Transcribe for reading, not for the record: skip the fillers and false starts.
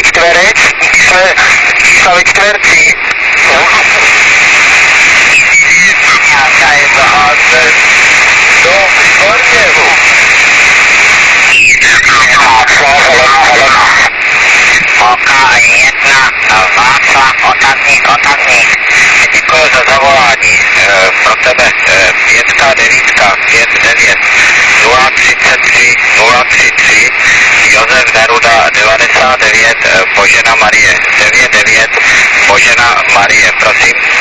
čtverec, čísla ve čtverci. Nějaká je zaháze do Výborněvu. OK1, Václav, otazník. Děkuji za zavolání. Pro tebe 5 9 033 033 Josef Neruda 99 Božena Marie 99 Božena Marie, prosím.